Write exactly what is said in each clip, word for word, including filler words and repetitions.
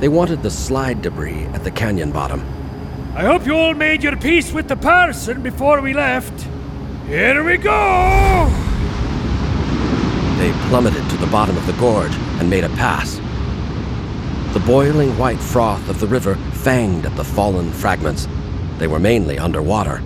They wanted the slide debris at the canyon bottom. I hope you all made your peace with the parson before we left. Here we go! They plummeted to the bottom of the gorge and made a pass. The boiling white froth of the river fanged at the fallen fragments. They were mainly underwater.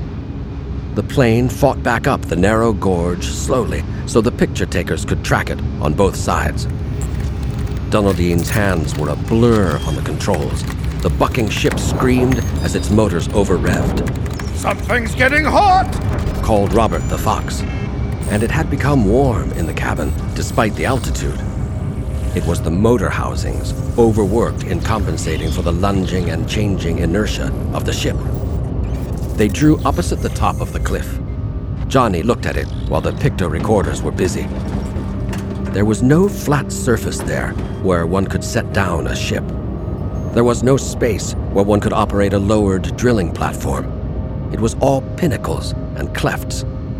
The plane fought back up the narrow gorge slowly so the picture takers could track it on both sides. Dunaldine's hands were a blur on the controls. The bucking ship screamed as its motors over-revved. "Something's getting hot!" called Robert the Fox. And it had become warm in the cabin, despite the altitude. It was the motor housings, overworked in compensating for the lunging and changing inertia of the ship. They drew opposite the top of the cliff. Johnny looked at it while the picto-recorders were busy. There was no flat surface there where one could set down a ship. There was no space where one could operate a lowered drilling platform. It was all pinnacles and clefts.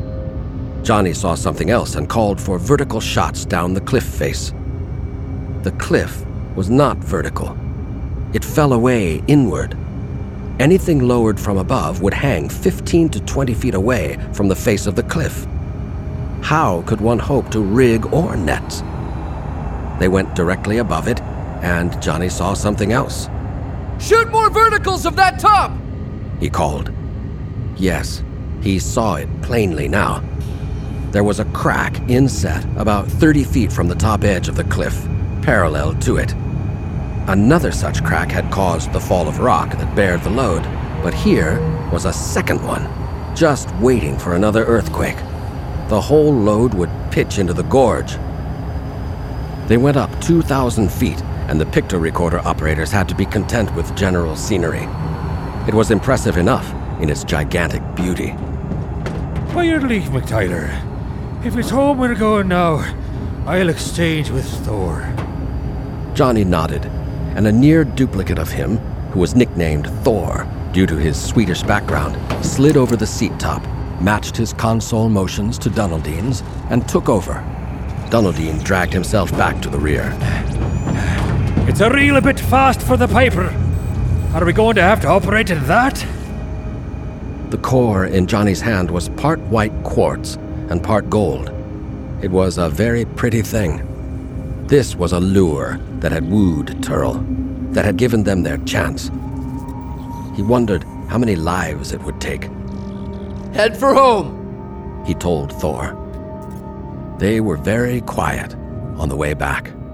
Johnny saw something else and called for vertical shots down the cliff face. The cliff was not vertical. It fell away inward. Anything lowered from above would hang fifteen to twenty feet away from the face of the cliff. How could one hope to rig or net? They went directly above it, and Johnny saw something else. "Shoot more verticals of that top!" he called. Yes, he saw it plainly now. There was a crack inset about thirty feet from the top edge of the cliff, parallel to it. Another such crack had caused the fall of rock that bared the load, but here was a second one, just waiting for another earthquake. The whole load would pitch into the gorge. They went up two thousand feet, and the picto-recorder operators had to be content with general scenery. It was impressive enough in its gigantic beauty. By your leave, McTyler. If it's home we're going now, I'll exchange with Thor. Johnny nodded, and a near duplicate of him, who was nicknamed Thor due to his Swedish background, slid over the seat top, matched his console motions to Dunaldine's, and took over. Dunaldine dragged himself back to the rear. It's a real bit fast for the Piper. Are we going to have to operate that? The core in Johnny's hand was part white quartz and part gold. It was a very pretty thing. This was a lure that had wooed Turl, that had given them their chance. He wondered how many lives it would take. "Head for home," he told Thor. They were very quiet on the way back.